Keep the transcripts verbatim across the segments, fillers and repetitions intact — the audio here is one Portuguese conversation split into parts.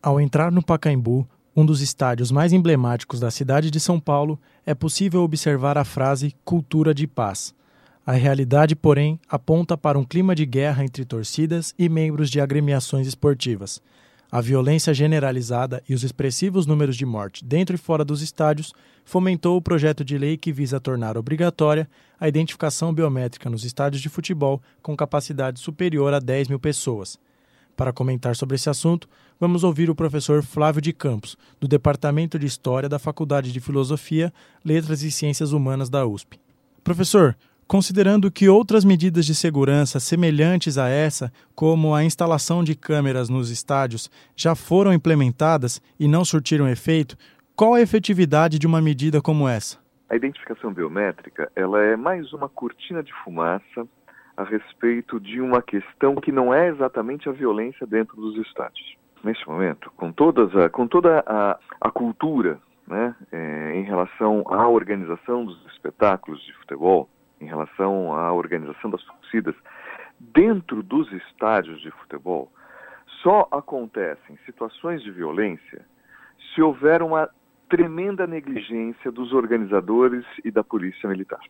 Ao entrar no Pacaembu, um dos estádios mais emblemáticos da cidade de São Paulo, é possível observar a frase cultura de paz. A realidade, porém, aponta para um clima de guerra entre torcidas e membros de agremiações esportivas. A violência generalizada e os expressivos números de morte dentro e fora dos estádios fomentou o projeto de lei que visa tornar obrigatória a identificação biométrica nos estádios de futebol com capacidade superior a dez mil pessoas. Para comentar sobre esse assunto, vamos ouvir o professor Flávio de Campos, do Departamento de História da Faculdade de Filosofia, Letras e Ciências Humanas da U S P. Professor, considerando que outras medidas de segurança semelhantes a essa, como a instalação de câmeras nos estádios, já foram implementadas e não surtiram efeito, qual a efetividade de uma medida como essa? A identificação biométrica, ela é mais uma cortina de fumaça a respeito de uma questão que não é exatamente a violência dentro dos estádios. Neste momento, com, todas a, com toda a, a cultura, né, é, em relação à organização dos espetáculos de futebol, em relação à organização das torcidas, dentro dos estádios de futebol, só acontecem situações de violência se houver uma tremenda negligência dos organizadores e da polícia militar.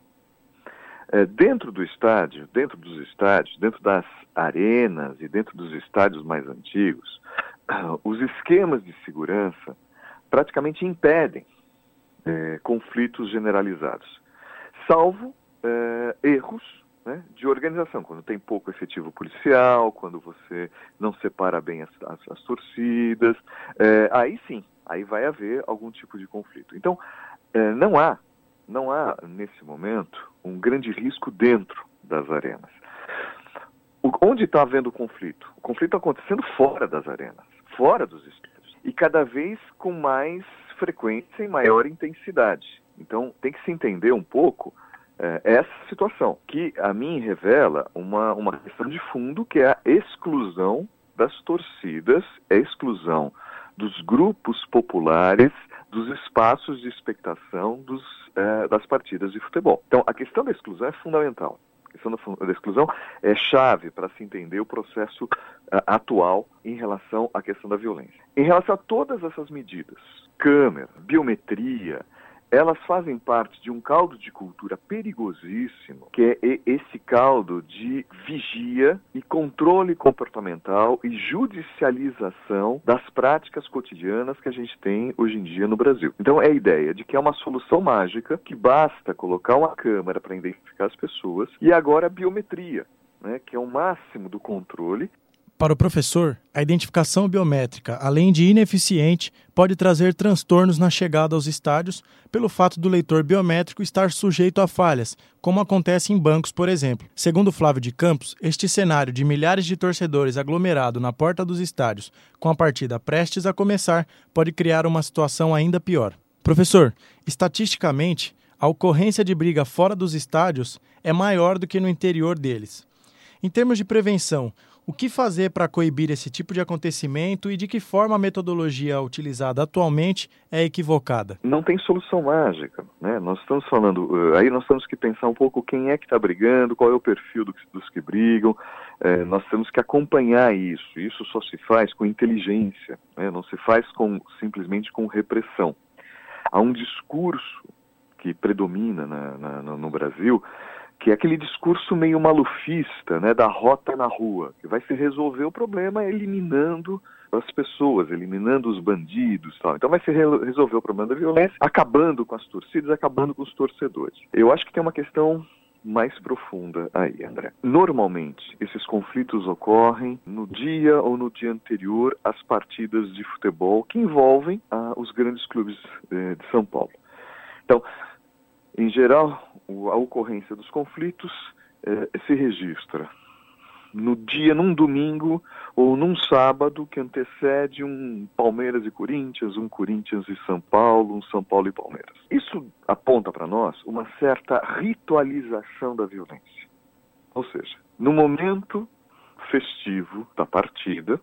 É, dentro do estádio, dentro dos estádios, dentro das arenas e dentro dos estádios mais antigos, os esquemas de segurança praticamente impedem é, conflitos generalizados, salvo é, erros, né, de organização, quando tem pouco efetivo policial, quando você não separa bem as, as, as torcidas, é, aí sim, aí vai haver algum tipo de conflito. Então, é, não há, não há, nesse momento, um grande risco dentro das arenas. O, onde está havendo conflito? O conflito está acontecendo fora das arenas, fora dos estádios, e cada vez com mais frequência e maior intensidade. Então, tem que se entender um pouco é, essa situação, que a mim revela uma, uma questão de fundo, que é a exclusão das torcidas, a exclusão dos grupos populares, dos espaços de expectação dos, é, das partidas de futebol. Então, a questão da exclusão é fundamental. A questão da, da exclusão é chave para se entender o processo uh, atual em relação à questão da violência. Em relação a todas essas medidas, câmera, biometria, elas fazem parte de um caldo de cultura perigosíssimo, que é esse caldo de vigia e controle comportamental e judicialização das práticas cotidianas que a gente tem hoje em dia no Brasil. Então é a ideia de que é uma solução mágica, que basta colocar uma câmera para identificar as pessoas, e agora a biometria, né, que é o máximo do controle. Para o professor, a identificação biométrica, além de ineficiente, pode trazer transtornos na chegada aos estádios pelo fato do leitor biométrico estar sujeito a falhas, como acontece em bancos, por exemplo. Segundo Flávio de Campos, este cenário de milhares de torcedores aglomerado na porta dos estádios, com a partida prestes a começar, pode criar uma situação ainda pior. Professor, estatisticamente, a ocorrência de briga fora dos estádios é maior do que no interior deles. Em termos de prevenção, o que fazer para coibir esse tipo de acontecimento e de que forma a metodologia utilizada atualmente é equivocada? Não tem solução mágica, né? Nós estamos falando, aí nós temos que pensar um pouco quem é que está brigando, qual é o perfil do, dos que brigam, é, nós temos que acompanhar isso. Isso só se faz com inteligência, né? Não se faz com, simplesmente com repressão. Há um discurso que predomina na, na, no Brasil, que é aquele discurso meio malufista, né, da rota na rua, que vai se resolver o problema eliminando as pessoas, eliminando os bandidos, tal. Então vai se re- resolver o problema da violência, acabando com as torcidas, acabando com os torcedores. Eu acho que tem uma questão mais profunda aí, André. Normalmente, esses conflitos ocorrem no dia ou no dia anterior às partidas de futebol que envolvem ah, os grandes clubes eh, de São Paulo. Então, em geral, a ocorrência dos conflitos eh, se registra no dia, num domingo ou num sábado que antecede um Palmeiras e Corinthians, um Corinthians e São Paulo, um São Paulo e Palmeiras. Isso aponta para nós uma certa ritualização da violência. Ou seja, no momento festivo da partida,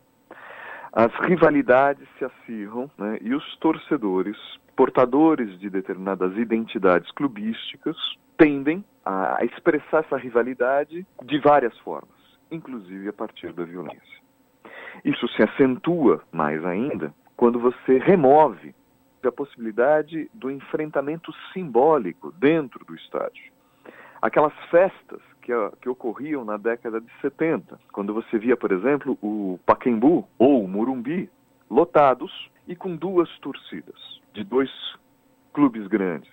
as rivalidades se acirram, né, e os torcedores, portadores de determinadas identidades clubísticas, tendem a expressar essa rivalidade de várias formas, inclusive a partir da violência. Isso se acentua mais ainda quando você remove a possibilidade do enfrentamento simbólico dentro do estádio. Aquelas festas que, que ocorriam na década de setenta, quando você via, por exemplo, o Pacaembu ou o Morumbi lotados e com duas torcidas de dois clubes grandes,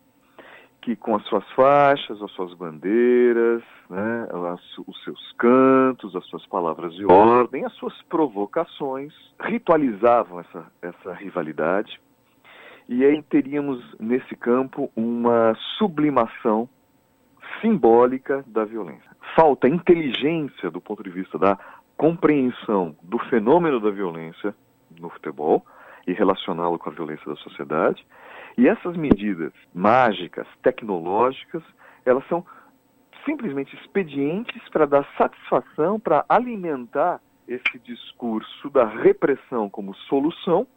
que com as suas faixas, as suas bandeiras, né, as, os seus cantos, as suas palavras de ordem, as suas provocações, ritualizavam essa, essa rivalidade, e aí teríamos nesse campo uma sublimação simbólica da violência. Falta inteligência do ponto de vista da compreensão do fenômeno da violência no futebol e relacioná-lo com a violência da sociedade. E essas medidas mágicas, tecnológicas, elas são simplesmente expedientes para dar satisfação, para alimentar esse discurso da repressão como solução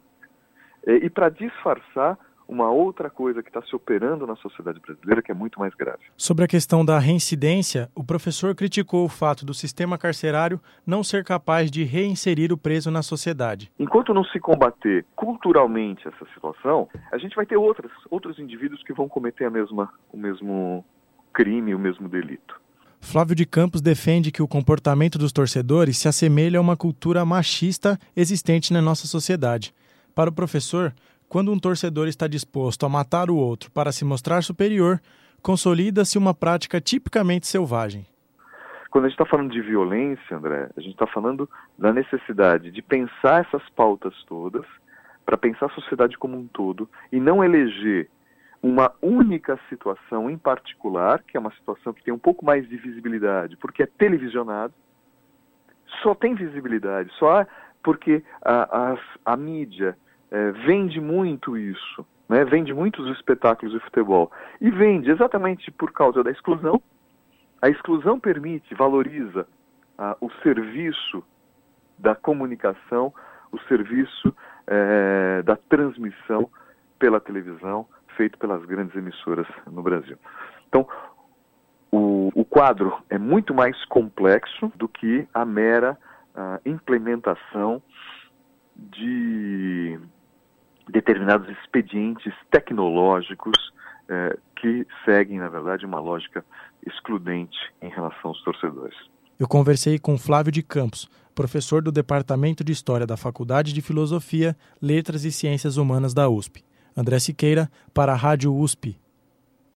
e para disfarçar uma outra coisa que está se operando na sociedade brasileira que é muito mais grave. Sobre a questão da reincidência, o professor criticou o fato do sistema carcerário não ser capaz de reinserir o preso na sociedade. Enquanto não se combater culturalmente essa situação, a gente vai ter outras, outros indivíduos que vão cometer a mesma, o mesmo crime, o mesmo delito. Flávio de Campos defende que o comportamento dos torcedores se assemelha a uma cultura machista existente na nossa sociedade. Para o professor, quando um torcedor está disposto a matar o outro para se mostrar superior, consolida-se uma prática tipicamente selvagem. Quando a gente está falando de violência, André, a gente está falando da necessidade de pensar essas pautas todas, para pensar a sociedade como um todo, e não eleger uma única situação em particular, que é uma situação que tem um pouco mais de visibilidade, porque é televisionado, só tem visibilidade, só porque a, a, a mídia É, vende muito isso, né? Vende muitos espetáculos de futebol. E vende exatamente por causa da exclusão. A exclusão permite, valoriza ah, o serviço da comunicação, o serviço eh, da transmissão pela televisão, feito pelas grandes emissoras no Brasil. Então, o, o quadro é muito mais complexo do que a mera ah, implementação de determinados expedientes tecnológicos eh, que seguem, na verdade, uma lógica excludente em relação aos torcedores. Eu conversei com Flávio de Campos, professor do Departamento de História da Faculdade de Filosofia, Letras e Ciências Humanas da U S P. André Siqueira, para a Rádio U S P.